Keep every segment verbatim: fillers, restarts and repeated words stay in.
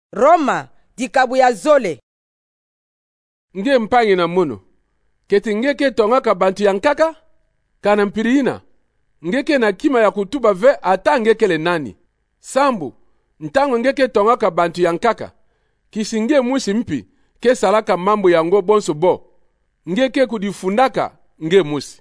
Roma dikabu ya zole. Nge mpangi na muno. Keti ngeke tongaka bantu yankaka? Kana mpirina. Ngeke na kima ya kutuba ve ata ngekele nani. Sambu, ntango ngeke tongaka bantu yankaka. Kisinge musi mpi, ke salaka mambo yango bonso bo. Ngeke kudifundaka, nge musi.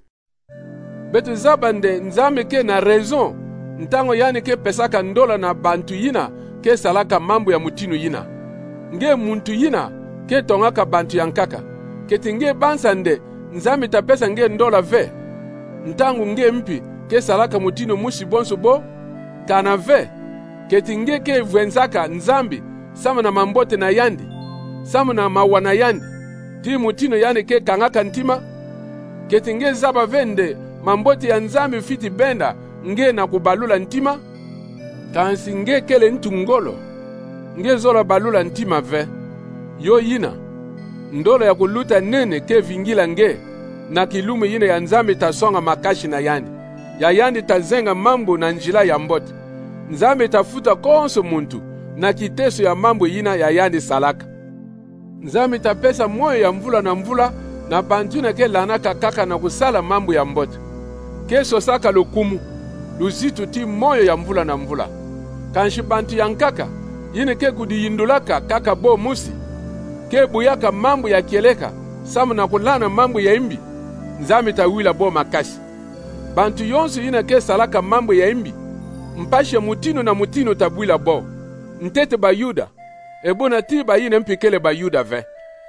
Betu zabande nzame ke na raison. Ntango yani ke pesaka ndola na bantu yina, ke salaka mambo ya mutinu yina. Nge muntu yina, ke tongaka bantu yankaka. Keti nge bansande, nzame tapesa nge ndola ve. Ntango nge mpi, ke salaka mutinu musi bonso bo. Kana ve, keti nge ke vwenzaka nzambi, sama na mambote na yandi, sama na mawana yandi. Ti mutinu yani ke kangaka ntima. Keti nge zaba vende, mambote ya nzambi fiti benda, nge na kubalula ntima. Kansi nge kele ntungolo, nge zola balula ntima ve. Yo yina, ndola ya kuluta nene ke vingila nge, na kilumu yina ya nzambi tasonga makashi na yandi. Ya yandi tazenga mambo na njila ya mbote. Nzambi tafuta konso muntu, na kiteso ya mambo yina ya yandi salaka. Nzambi tapesa moyo ya mvula na mvula, na bantuna ke lanaka kaka na kusala mambo ya mbote. Keso saka lukumu, luzitu ti moyo ya mvula na mvula. Kanshi bantu yankaka, yine ke kudiyindulaka kaka bo musi. Ke buyaka mambo ya kieleka, samu na kulana mambo ya imbi. Nzambi tawila bo makasi. Bantu yonsu yine ke salaka mambo ya imbi. Mpashe mutino na mutino tabwila bo. Ntete ba yuda, ebona ti ba yine mpikele ba yuda ve.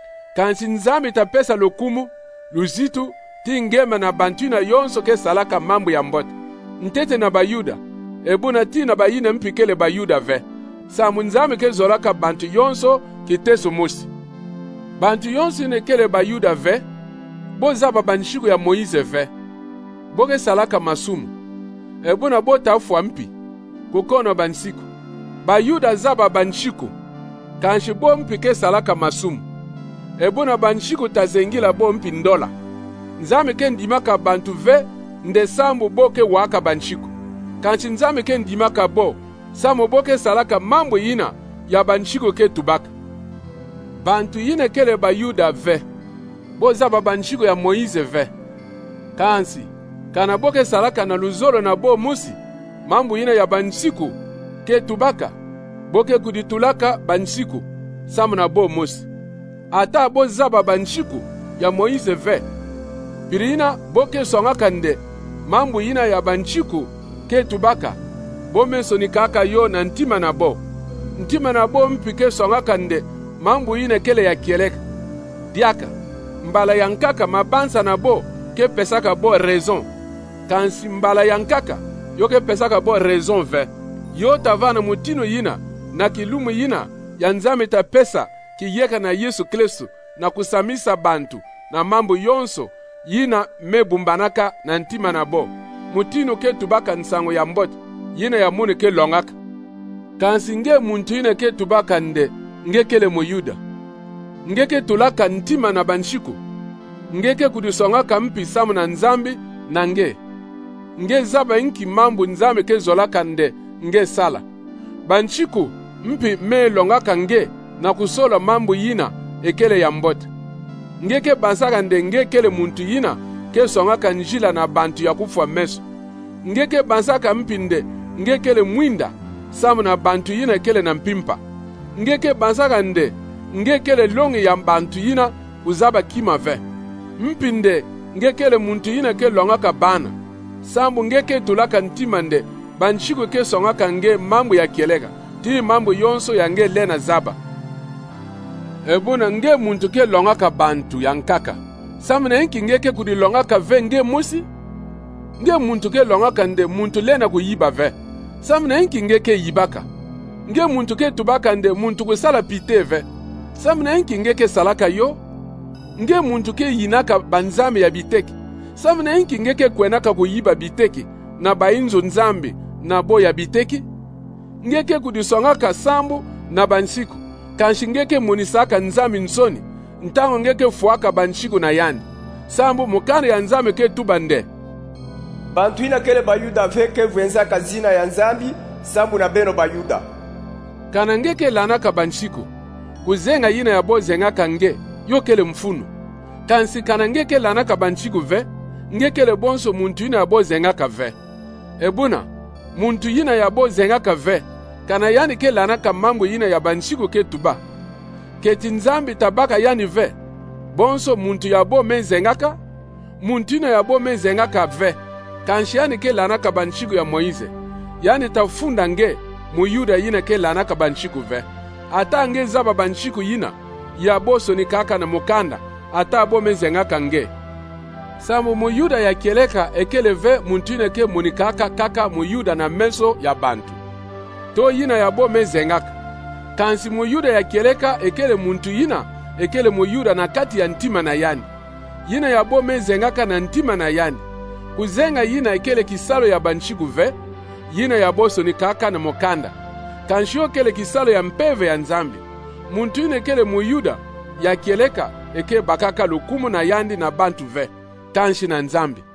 Kansi nzambi tapesa lukumu, luzitu, ti ngema na bantuna yonso ke salaka mambo ya mbote. Ntete na ba yuda, ebona ti na ba yine mpikele ba yuda ve. Samu nzambi ke zolaka bantu yonso kiteso musi. Bantu yonso yine kele ba yuda ve, bo zaba banshiku ya Moize ve. Bo ke salaka masumu, ebona bo tafua mpi, kukono bansiku. Ba yuda zaba banshiku, kanshi bo mpi ke salaka masumu. Ebona banshiku tazengila bo mpi ndola. Nzame ke ndimaka bantu ve, nde sambu bo ke waka banshiku. Kanshi nzame ke ndimaka bo, samu bo ke salaka mambo yina ya banshiku ke tubaka. Bantu yine kele ba yuda ve, bo zaba banshiku ya Moize ve. Kansi, kana bo ke salaka na luzolo na bo musi, mambo yina ya banshiku ke tubaka. Boke kuditulaka banshiku, samu na bo musi. Ata bo zaba banshiku ya Moize ve. Pirina boke songaka nde, mambo yina ya banshiku ke tubaka. Bo menso ni kaka yo na ntima na bo. Ntima na bo mpike songaka nde, mambo yina kele ya kieleka. Diaka, mbala yankaka mabansa na bo, ke pesaka bo raison. Kansi mbala yankaka, yo ke pesaka bo raison ve. Yo tavana mutino yina, na kilumu yina, ya nzame ta pesa, ki yeka na Yesu Kristo, na kusamisa bantu, na mambo yonso, yina mebumbanaka na ntima na bo. Mutino ke tubaka nsango ya mbote, yina ya mune ke longaka. Kansi nge muntu yina ke tubaka nde, nge kele mo yuda. Nge ke tulaka ntima na banshiku. Nge ke kudisongaka mpi samu na nzambi, na nge. Nge zaba inki mambo nzame ke zolaka nde, nge sala. Banshiku, mpi me longaka nge, na kusola mambo yina, ekele ya mbote. Nge ke basaka nde nge kele muntu yina, ke songaka njila na bantu ya kufwa meso. Nge ke basaka mpi nde, nge kele mwinda, samu na bantu yina kele na mpimpa. Nge ke basaka nde, nge kele longi ya bantu yina, uzaba kima ve. Mpi nde, nge kele muntu yina ke longaka bana. Sambu nge ke tulaka ntima nde, banshiku ke songaka nge mambo ya kieleka. Ti mambo yonso ya nge lena zaba. Ebona nge muntu ke longaka bantu yankaka. Samuna inki nge ke kudi longaka ve nge musi. Nge muntu ke longaka nde muntu lena kuyiba ve. Samuna inki nge ke yibaka. Nge muntu ke tubaka nde muntu kusala pite ve. Samuna inki nge ke salaka yo. Nge muntu ke yinaka banzame ya biteki. Samuna inki nge ke kwenaka kuyiba biteki na bainzo nzambi na bo ya biteki. Nge ke kudisongaka sambu na bansiku. Kanshi nge ke monisaka nzambi nsoni. Ntango nge ke fuaka banshiku na yandi. Sambu mukane ya nzambi ke tubande. Bantu ina kele bayuda ve ke vwenzaka zina ya nzambi, sambu na beno bayuda. kana ngeke lanaka banchiku kuzenga yina ya bozenga kange yokele mfunu kansi kana ngeke lanaka banchiku ve ngekele bonso muntu yina ya bozenga ka ve ebuna muntu yina ya bozenga ka ve kana yani ke lanaka mambo yina ya banchiku ke tuba keti nzambi tabaka yani ve bonso muntu ya bo menzengaka muntu yina ya bo menzengaka ve kanshi yani ke lanaka banchiku ya Moize yani tafunda nge muyuda yina ke lanaka banchiku ve ata nge zaba banchiku yina ya boso ni kaka na mukanda ata bo menzengaka nge samu muyuda ya kieleka ekele ve muntu yina ke munikaka kaka muyuda na meso ya bantu to yina ya bo menzengaka kansi muyuda ya kieleka ekele muntu yina ekele muyuda na kati ya ntima na yani yina ya bo menzengaka na ntima na yani kuzenga yina ekele kisalo ya banchiku ve yina ya boso ni kaka na mokanda kanshio kele kisalo ya mpeve ya nzambi muntu yina ekele muyuda ya kieleka eke bakaka lukumu na yandi na bantu ve kanshi na nzambi